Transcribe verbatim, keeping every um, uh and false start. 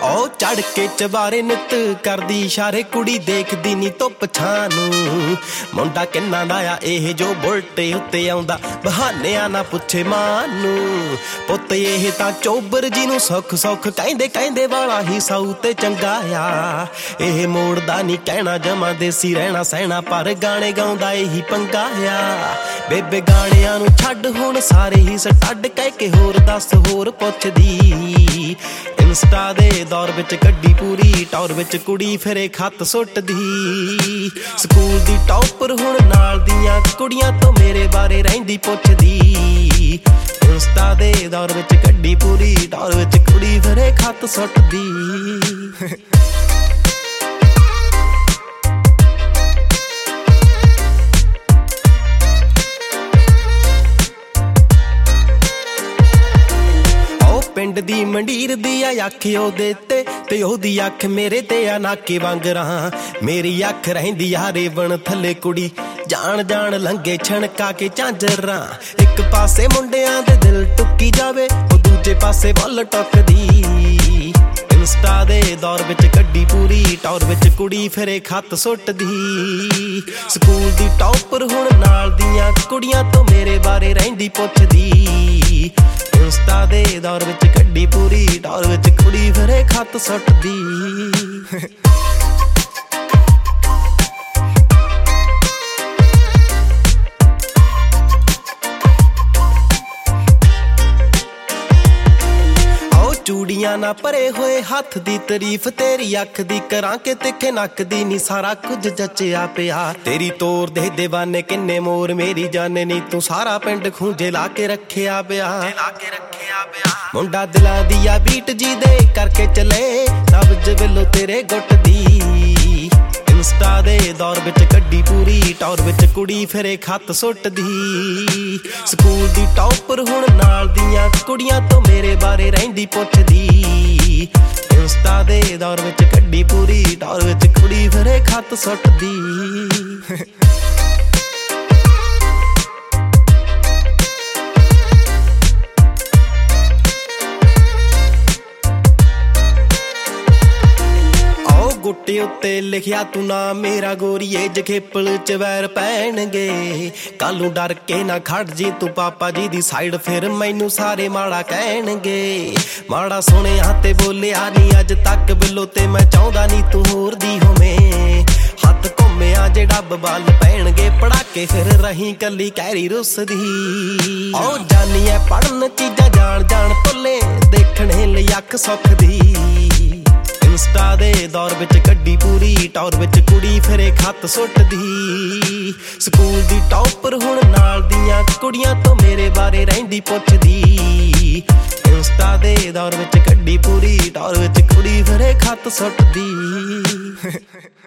ओ चढ़ के चबारे नित करदी इशारे कुड़ी देखदी नी धुप छां नूं मुंडा किन्ना दा आ इह जो बुलटे उत्ते आउंदा बहानियां ना पुछे मां नूं पुत्त इह तां चोबर जी नूं सुख सुख कहंदे कहंदे वाला ही साऊ ते चंगा आ इह मोड़दा नी कहना जमा देसी रहना सहना पर गाने गाउंदा इही पंगा आ बेबे गाणियां नूं छड्ड हुण सारे ही सटड कह के होर दस होर पुछदी इंस्टा दे दौर विच गड्डी पूरी टौर विच कुड़ी फिरे खत सुटदी स्कूल दी टॉपर हुण नाल दियां कुड़ियां तो मेरे बारे रहिंदी पुछदी इंस्टा दे दौर विच गड्डी पूरी टौर विच कुड़ी फिरे खत सुटदी पिंड दी मंडीर दी आ अख ओदे ते ते ओदी अख मेरे ते आ नाके वांगरां मेरी अख रहिंदी आ रेवण थल्ले कुड़ी जान जान लंघे छणका के झांजरां एक पासे मुंडियां दे दिल टुक्की जावे ओ दूजे पासे वल टुकदी इंस्टा दे दौर विच गड्डी पूरी टौर विच कुड़ी फिरे खत सुटदी स्कूल दी टॉपर हुण नाल दियां कुड़ियां तो मेरे बारे रहिंदी पुछदी इंस्टा दे दौर विच गड्डी पूरी टौर विच कुड़ी फिरे खत सुटदी चूड़ियां ना परे होए हाथ दी तारीफ तेरी अख दी करां के तिखे नक दी नी सारा कुछ जचिया पिया तेरी तोर दे दीवाने किन्ने मोर मेरी जाने नी तू सारा पिंड खूंजे ला के रखिया पिया मुंडा दिलां दी आ बीट जी दे करके चले नब्ज वेलो तेरे गुट दी इंस्टा दे दौर विच गड्डी पूरी टौर विच कुड़ी फिरे खत सुटदी स्कूल दी टॉपर हुण नाल दियां कुड़ियां तो मेरे बारे रहिंदी पुछदी इंस्टा दे दौर विच गड्डी पूरी टौर विच कुड़ी फिरे खत सुटदी गुट्टे उत्ते लिखिया तू ना मेरा गोरीए जखेपल च वैर पैणगे कालू डर के ना खड़ जी तू पापा जी दी साइड फिर मैनू सारे माड़ा कहणगे माड़ा सुनिया ते बोलिया नी अज तक बिलो ते मैं चाहुंदा नी तू होर दी होवें हत्थ घुम्मिया जे डब बल पैणगे पड़ाके फिर रही कली कैरी रुसदी ओ जानी ऐ पढ़न चीजां जान जान भुल्ले देखणे लई अख सुख दी इंस्टा दे दौर विच गड्डी पूरी टौर विच कुड़ी फिरे खत सुटदी स्कूल दी टॉपर हुण नाल दियां कुड़ियां तो मेरे बारे रहिंदी पुछदी इंस्टा दे दौर विच गड्डी पूरी टौर विच कुड़ी फिरे खत सुटदी